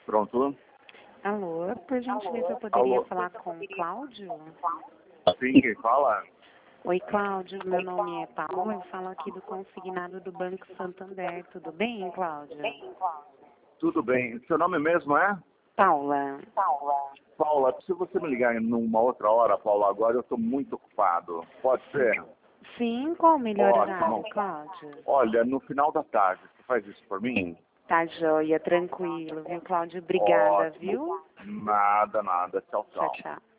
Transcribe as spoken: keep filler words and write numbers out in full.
Pronto? Alô, por gentileza, eu poderia Alô. falar com o Cláudio? Sim, quem fala? Oi, Cláudio, meu nome é Paula, eu falo aqui do consignado do Banco Santander. Tudo bem, Cláudio? Tudo bem. Seu nome mesmo é? Paula. Paula, se você me ligar em uma outra hora, Paula, agora eu estou muito ocupado. Pode ser? Sim, qual o melhor Ótimo. horário, Cláudio? Olha, no final da tarde, você faz isso por mim? Tá joia, tranquilo, viu, Cláudio? Obrigada, Ótimo. viu? Nada, nada. Tchau, Tchau, tchau. tchau.